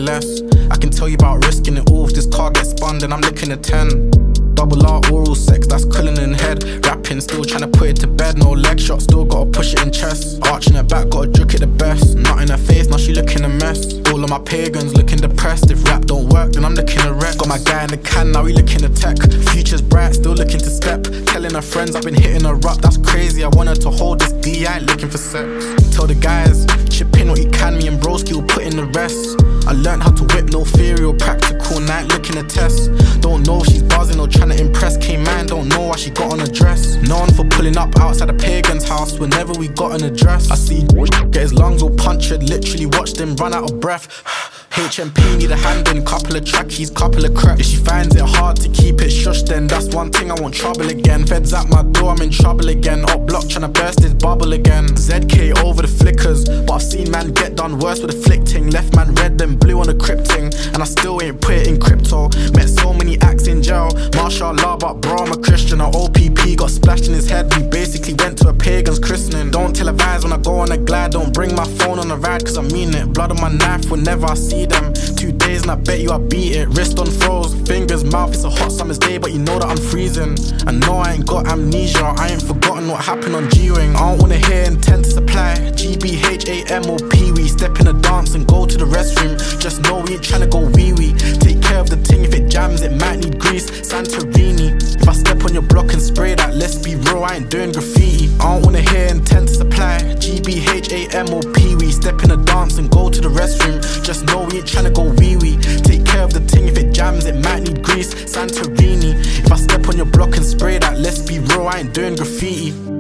less. I can tell you about risking it all. If this car gets spun, then I'm looking at 10. Double R, oral sex, that's cooling in head. Rapping, still trying to put it to bed. No leg shot, still gotta push it in chest. Arching her back, gotta juke it the best. Not in her face, now she looking a mess. All of my pagans looking depressed. If rap don't work, then I'm looking a wreck. Got my guy in the can, now he looking to tech. Future's bright, still looking to step. Telling her friends I've been hitting her up, that's crazy. I want her to hold this D, I ain't looking for sex. Tell the guys, chip in what you can, me and broski will put in the rest. I learned how to whip, no theory or practical, now I ain't looking to test. Don't know if she's buzzing or trying to impress. K-Man, don't know why she got on a dress. Known for pulling up outside a pagan's house whenever we got an address. I see get his lungs all punctured, literally watched him run out of breath. HMP need a hand in, couple of trackies, couple of cracks. If she finds it hard to keep it shush, then that's one thing, I want trouble again. Feds at my door, I'm in trouble again. Up block tryna burst his bubble again. ZK over the flickers, but I've seen man get done worse with a flick ting. Left man red then blue on the crypting, and I still ain't put it in crypto. Met so many acts in jail, mashallah, but bro I'm a Christian. Our OPP got splashed in his head, we basically went to a pagan's christening. Don't televise when I go on a glide, don't bring my phone on a ride, cause I mean it. Blood on my knife whenever I see them. 2 days and I bet you I beat it. Wrist on froze, fingers, mouth, it's a hot summer's day, but you know that I'm freezing. I know I ain't got amnesia, I ain't forgotten what happened on G-Wing. I don't wanna hear intent to supply. GBHAMOP, we step in a dance and go to the restroom. Just know we ain't tryna go wee-wee. Take care of the ting, if it jams it might need grease. Santorini, if I step on your block and spray that, let's be real, I ain't doing graffiti. I don't wanna hear intent to supply. GBHAMOP, we step in a dance and go to the restroom. Just know we ain't tryna go wee-wee. Take care of the ting, if it jams it might need grease. Santorini, if I step on your block and spray that, let's be real, I ain't doing graffiti.